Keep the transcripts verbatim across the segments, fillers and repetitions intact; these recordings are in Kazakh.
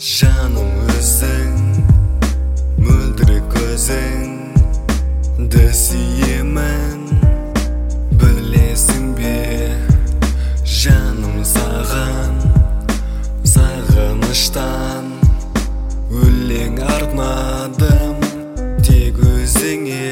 Жаным өзің, мөлдірек көзіңді сүйемін, білесің бе? Жаным саған, сағыныштан өлең арнадым, тек өзіңе.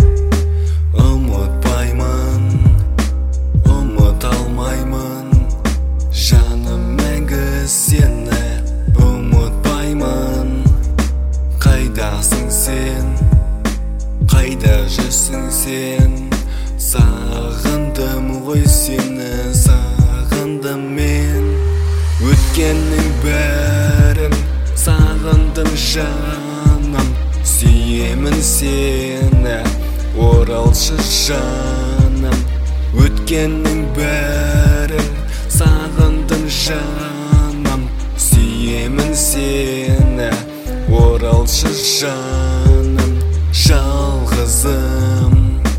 Ұмытпаймын, ұмыта алмаймын, жаным мәңгі сені ұмытпаймын. Қайдасың сен, қайда жүрсің сен? Сағындым ғой сені, сағындым мен. Өткеннің бәрін сағындым жаным, сүйемін сені, оралшы жаным. Өткеннің бәрін сағындым жаным, сүйемін сені, оралшы жаным. Жалғызым,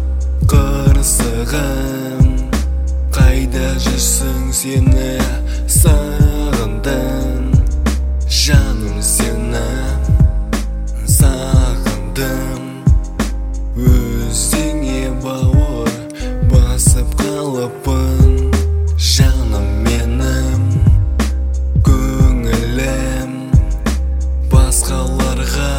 қырсығым, қайда жүрсің сені сағындым, жаным сені сағындым. Өзіңе бауыр басып қалыппын, жаным менің. Көңілім басқаларға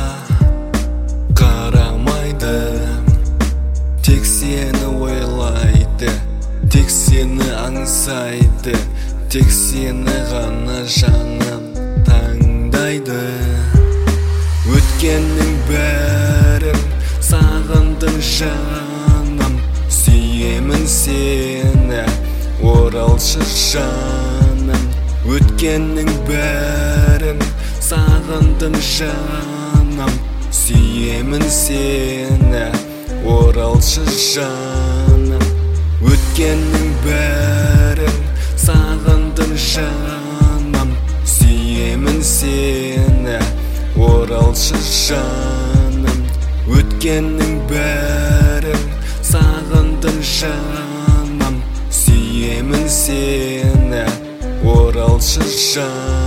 қарамайды, тек сені ойлайды, тек сені аңсайды, тек сені ғана жаным таңдайды. Өткеннің бәрін сағындым жаным, сүйемін сені, оралшы жаным. Өткеннің бәрін сағындым жаным, сүйемін сені, оралшы жаным. Өткеннің бәрін сағындым жаным, сүйемін сені, оралшы жаным. Өткеннің бәрін сағындым жаным, сүйемін сені, оралшы жаным.